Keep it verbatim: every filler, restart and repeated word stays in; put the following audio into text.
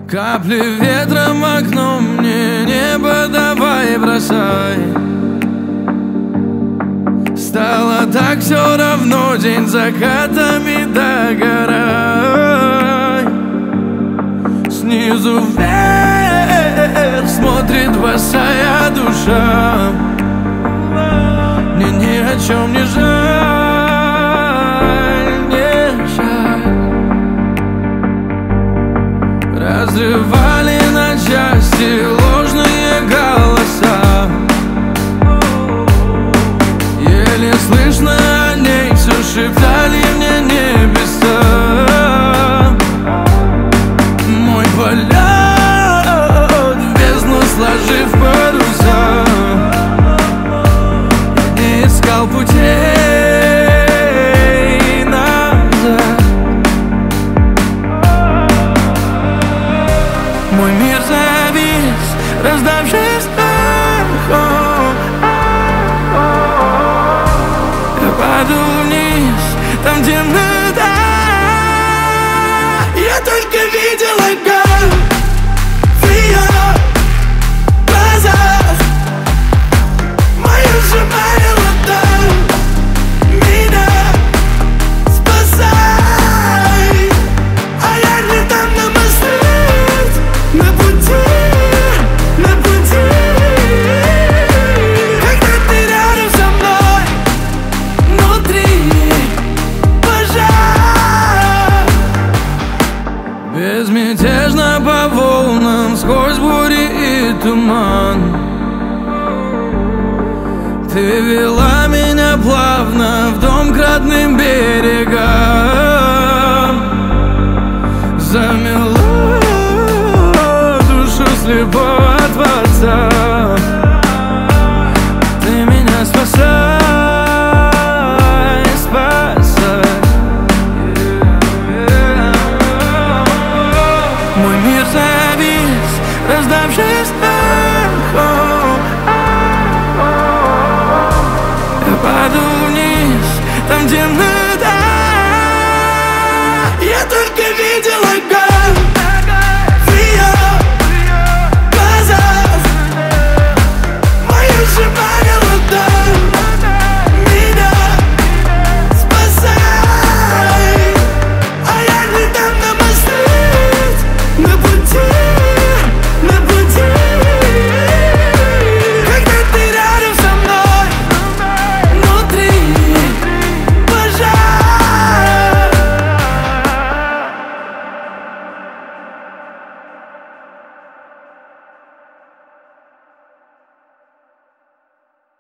Капли ветром в окно мне, небо давай бросай. Стало так все равно, день закатами догорай. Снизу вверх смотрит босая душа. Мне ни о чем не жаль, не жаль. Разрывали на части ложные голоса. Еле слышно о ней все шептали мне небеса. Мой полет в бездну сложив паруса. Я не искал путей назад. Мой мир завис, раздавшись эхом. Я падал вниз, там темнота. Я только видел огонь в ее глазах. Мою сжимая ладонь, меня спасай. А я не там на мосту, на пути, на пути. Когда ты рядом со мной, внутри пожар. Безмятежно по волнам, сквозь бури и туман. Ты вела меня плавно в дом к родным берегам.